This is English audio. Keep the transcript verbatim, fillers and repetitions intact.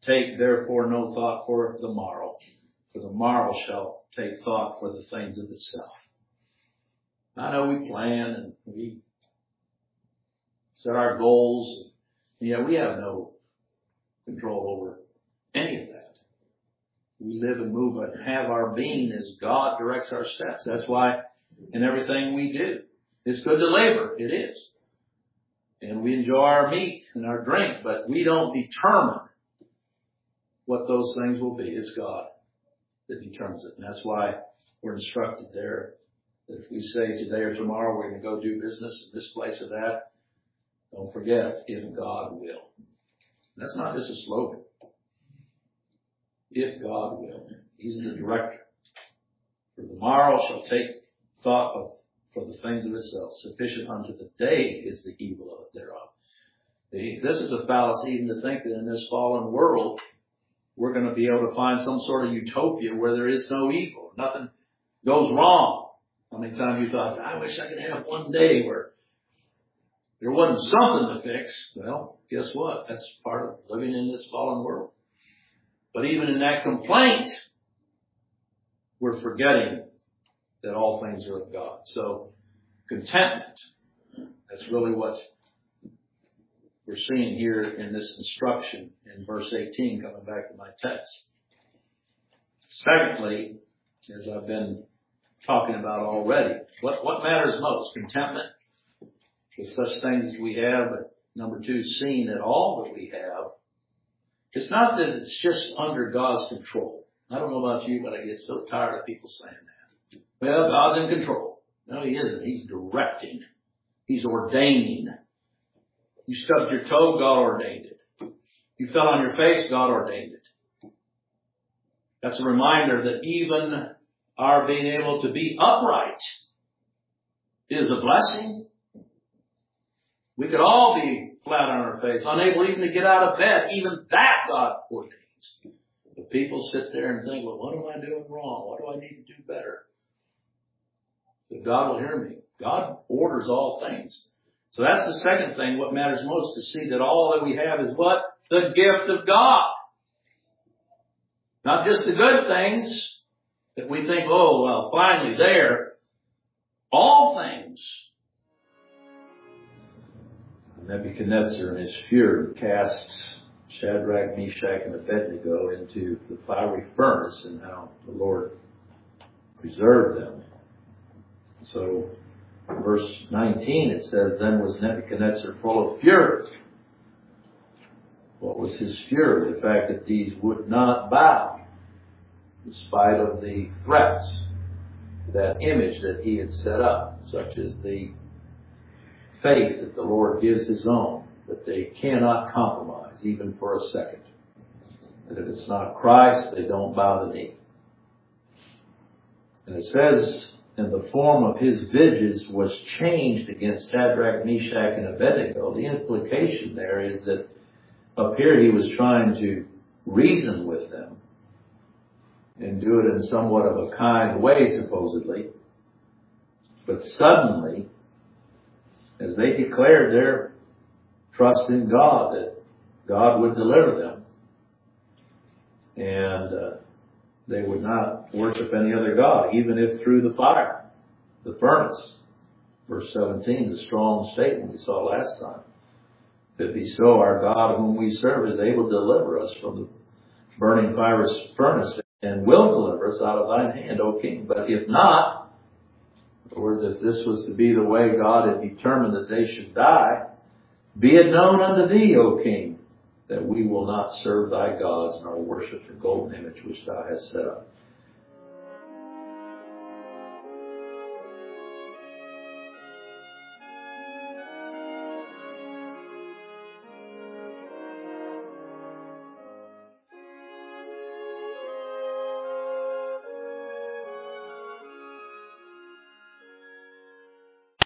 Take therefore no thought for the morrow, for the morrow shall take thought for the things of itself. I know we plan and we set our goals. Yeah, we have no control over any of that. We live and move and have our being as God directs our steps. That's why in everything we do, it's good to labor. It is. And we enjoy our meat and our drink, but we don't determine what those things will be. It's God that determines it. And that's why we're instructed there that if we say today or tomorrow we're going to go do business in this place or that, don't forget, if God will. That's not just a slogan. If God will. He's the director. For the morrow shall take thought of for the things of itself. Sufficient unto the day is the evil of it thereof. The, this is a fallacy even to think that in this fallen world we're going to be able to find some sort of utopia where there is no evil. Nothing goes wrong. How many times you thought, I wish I could have one day where there wasn't something to fix? Well, guess what? That's part of living in this fallen world. But even in that complaint, we're forgetting that all things are of God. So contentment, that's really what we're seeing here in this instruction in verse eighteen, coming back to my text. Secondly, as I've been talking about already, what, what matters most? Contentment with such things as we have, but number two, seeing that all that we have, it's not that it's just under God's control. I don't know about you, but I get so tired of people saying that. Well, God's in control. No, He isn't. He's directing. He's ordaining. You stubbed your toe, God ordained it. You fell on your face, God ordained it. That's a reminder that even our being able to be upright is a blessing. We could all be flat on our face, unable even to get out of bed. Even that God ordains. But people sit there and think, well, what am I doing wrong? What do I need to do better? So God will hear me. God orders all things. So that's the second thing. What matters most to see that all that we have is what? The gift of God. Not just the good things that we think, oh, well, finally there. All things. Nebuchadnezzar in his fury casts Shadrach, Meshach, and Abednego into the fiery furnace, and how the Lord preserved them. So, in verse nineteen, it says, then was Nebuchadnezzar full of fury. What was his fury? The fact that these would not bow, in spite of the threats, that image that he had set up, such as the faith that the Lord gives His own, that they cannot compromise, even for a second. And if it's not Christ, they don't bow the knee. And it says, and the form of his visage was changed against Shadrach, Meshach, and Abednego. The implication there is that up here he was trying to reason with them and do it in somewhat of a kind way, supposedly. But suddenly, as they declared their trust in God, that God would deliver them, and uh, they would not worship any other God, even if through the fire, the furnace. Verse seventeen, the strong statement we saw last time. If it be so, our God whom we serve is able to deliver us from the burning fiery furnace, and will deliver us out of thine hand, O King. But if not, in other words, if this was to be the way God had determined that they should die, be it known unto thee, O King, that we will not serve thy gods nor worship the golden image which thou hast set up.